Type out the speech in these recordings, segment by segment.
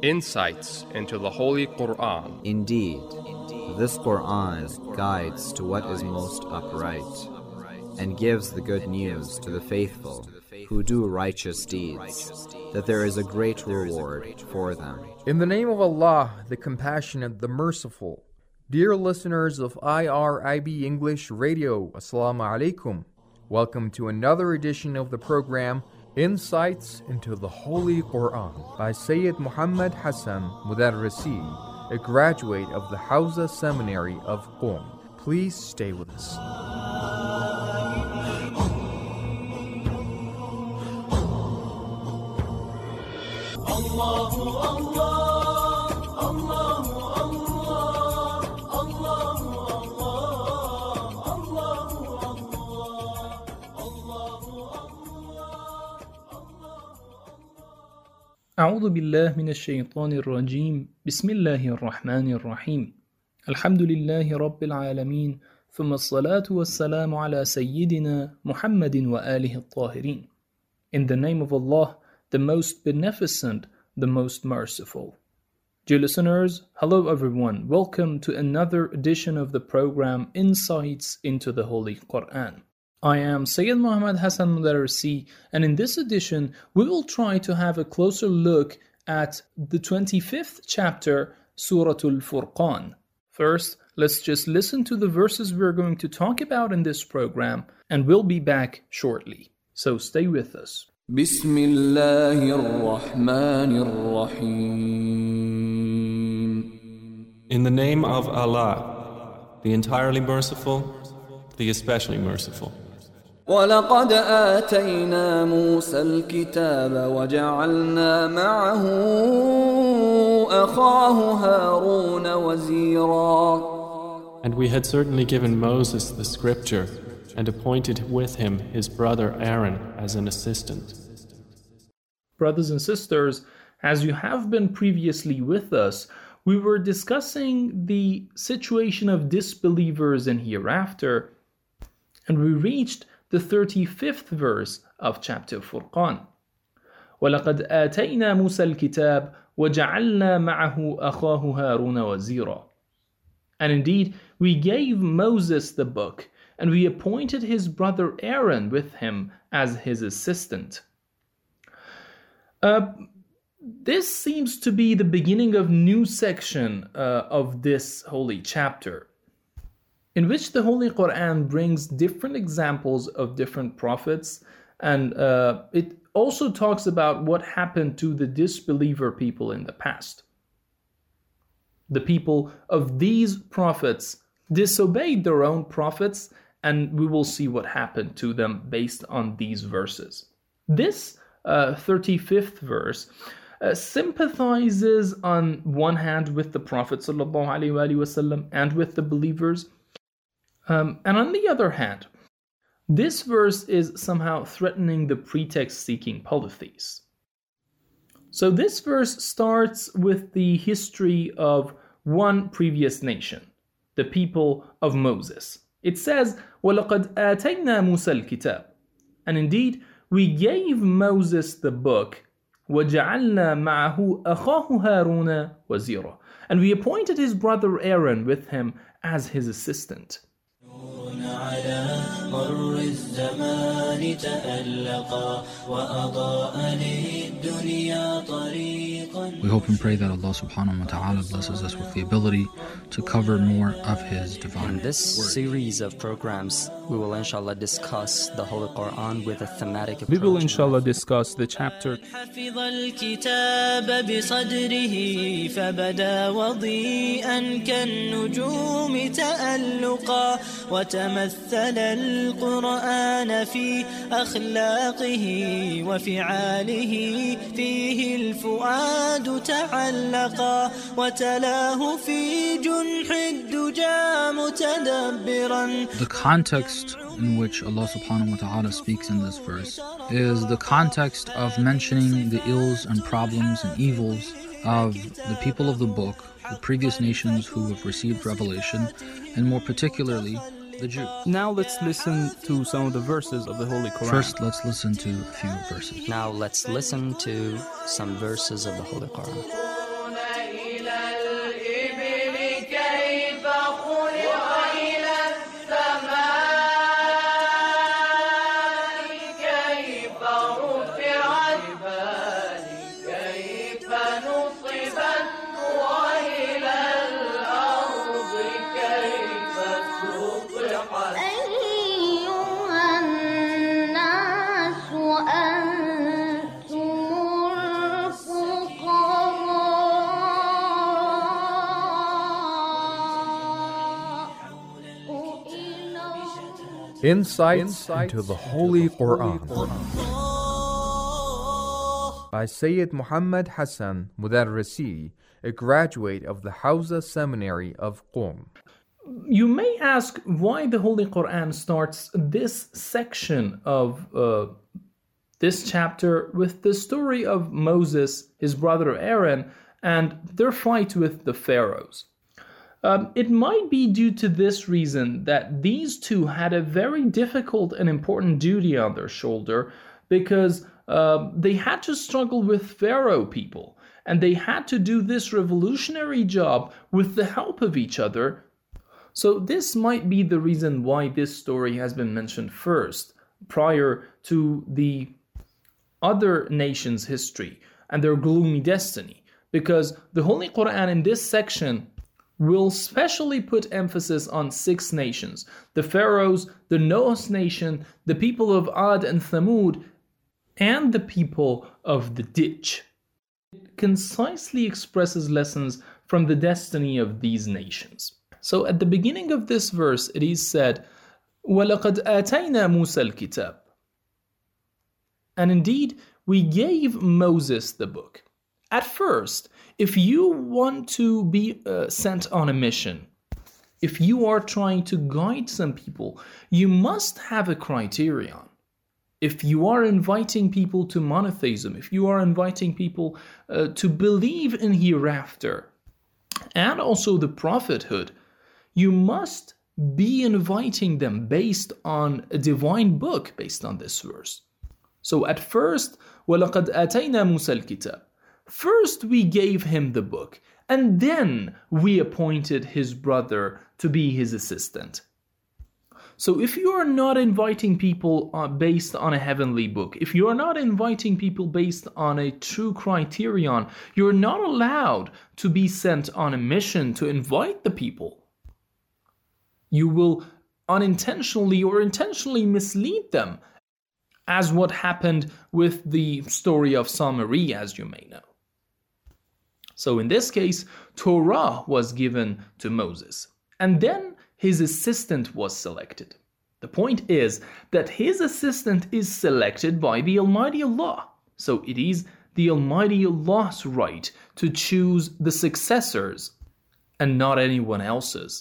Insights into the Holy Quran. Indeed, this Quran is guides to what is most upright, and gives the good news to the faithful who do righteous deeds, that there is a great reward for them. In the name of Allah, the Compassionate, the Merciful. Dear listeners of IRIB English Radio, Assalamu alaikum. Welcome to another edition of the program, Insights into the Holy Quran, by Sayyid Muhammad Hassan Mudarrisi, a graduate of the Hawza Seminary of Qom. Please stay with us. أعوذ بالله من الشيطان الرجيم بسم الله الرحمن الرحيم الحمد لله رب العالمين ثم الصلاة والسلام على سيدنا محمد وآله الطاهرين. In the name of Allah, the most beneficent, the most merciful. Dear listeners, hello everyone. Welcome to another edition of the program Insights into the Holy Quran. I am Sayyid Muhammad Hassan Mudarrisi, and in this edition we will try to have a closer look at the 25th chapter, Surah Al-Furqan. First, let's just listen to the verses we're going to talk about in this program, and we'll be back shortly. So stay with us. Bismillahir-Rahmanir-Rahim. In the name of Allah, the entirely merciful, the especially merciful. وَلَقَدْ آتَيْنَا مُوسَى الْكِتَابَ وَجَعَلْنَا مَعَهُ أَخَاهُ هَارُونَ وَزِيرًا. And we had certainly given Moses the scripture and appointed with him his brother Aaron as an assistant. Brothers and sisters, as you have been previously with us, we were discussing the situation of disbelievers in hereafter, and we reached the 35th verse of chapter Furqan. وَلَقَدْ آتَيْنَا مُوسَى الْكِتَابَ وَجَعَلْنَا مَعَهُ أَخَاهُ هَارُونَ وَزِيرًا. And indeed, we gave Moses the book, and we appointed his brother Aaron with him as his assistant. This seems to be the beginning of new section of this holy chapter, in which the Holy Quran brings different examples of different prophets, and it also talks about what happened to the disbeliever people in the past. The people of these prophets disobeyed their own prophets, and we will see what happened to them based on these verses. This 35th verse sympathizes on one hand with the Prophet ﷺ and with the believers, and on the other hand, this verse is somehow threatening the pretext-seeking polytheists. So this verse starts with the history of one previous nation, the people of Moses. It says, وَلَقَدْ آتَيْنَا مُوسَى الْكِتَابَ. And indeed, we gave Moses the book, وَجَعَلْنَا مَعَهُ أَخَاهُ هَارُونَ وَزِيرًا. And we appointed his brother Aaron with him as his assistant. We hope and pray that Allah subhanahu wa ta'ala blesses us with the ability to cover more of His divine In this word. series of programs, we will inshallah discuss the Holy Quran with a thematic approach. We will inshallah discuss the chapter. حفظ الكتاب بصدره فبدا وضيئا كالنجوم تألقا وتمثل القرآن في أخلاقه وفعاله فيه الفؤاد تعلقا وتلاه في جنح الدجى متدبرا. The context in which Allah subhanahu wa ta'ala speaks in this verse is the context of mentioning the ills and problems and evils of the people of the book, the previous nations who have received revelation, and more particularly the Jews. Now let's listen to some of the verses of the Holy Quran. First, let's listen to a few verses. Now let's listen to some verses of the Holy Quran. Insights into the Holy Quran by Sayyid Muhammad Hassan Mudarrisi, a graduate of the Hawza Seminary of Qom. You may ask why the Holy Quran starts this section of this chapter with the story of Moses, his brother Aaron, and their fight with the pharaohs. It might be due to this reason that these two had a very difficult and important duty on their shoulder, because they had to struggle with Pharaoh people, and they had to do this revolutionary job with the help of each other. So this might be the reason why this story has been mentioned first, prior to the other nations' history and their gloomy destiny, because the Holy Quran in this section will specially put emphasis on 6 nations: the pharaohs, the Noah's nation, the people of Ad and Thamud, and the people of the ditch. It concisely expresses lessons from the destiny of these nations. So at the beginning of this verse it is said, وَلَقَدْ آتَيْنَا مُوسَى الْكِتَابِ, and indeed we gave Moses the book. At first, if you want to be sent on a mission, if you are trying to guide some people, you must have a criterion. If you are inviting people to monotheism, if you are inviting people to believe in hereafter, and also the prophethood, you must be inviting them based on a divine book, based on this verse. So at first, وَلَقَدْ آتَيْنَا مُوسَى الْكِتَابِ, first we gave him the book, and then we appointed his brother to be his assistant. So if you are not inviting people based on a heavenly book, if you are not inviting people based on a true criterion, you're not allowed to be sent on a mission to invite the people. You will unintentionally or intentionally mislead them, as what happened with the story of Samiri, as you may know. So in this case, Torah was given to Moses, and then his assistant was selected. The point is that his assistant is selected by the Almighty Allah. So it is the Almighty Allah's right to choose the successors and not anyone else's.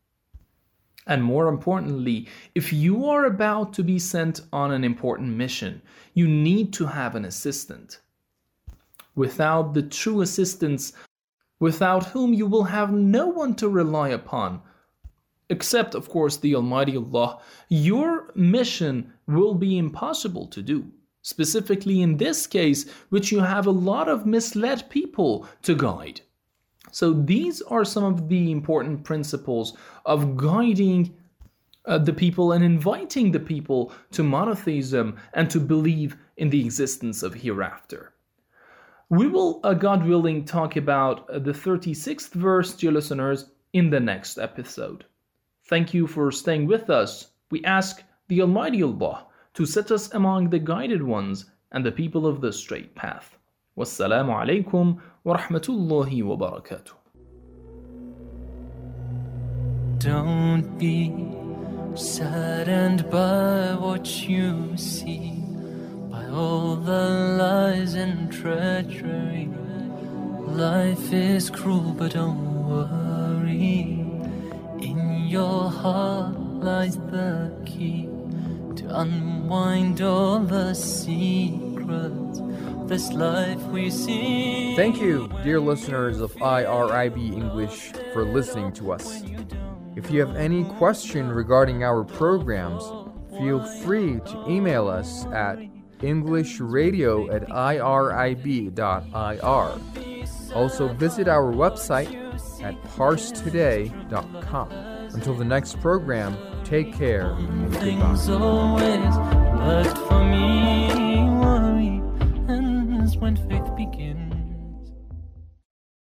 And more importantly, if you are about to be sent on an important mission, you need to have an assistant. Without the true assistants, without whom you will have no one to rely upon, except of course the Almighty Allah, your mission will be impossible to do. Specifically in this case, which you have a lot of misled people to guide. So these are some of the important principles of guiding the people and inviting the people to monotheism and to believe in the existence of hereafter. We will, God willing, talk about the 36th verse, dear listeners, in the next episode. Thank you for staying with us. We ask the Almighty Allah to set us among the guided ones and the people of the straight path. Wassalamu alaikum wa rahmatullahi wa barakatuh. Don't be saddened by what you see, by all the lies and treachery. Life is cruel, but don't worry. In your heart lies the key to unwind all the secrets of this life we see. Thank you, dear listeners of IRIB English, for listening to us. If you have any question regarding our programs, feel free to email us at englishradio@irib.ir. Also visit our website at parstoday.com. Until the next program, take care and goodbye. But for me, worry ends when faith begins.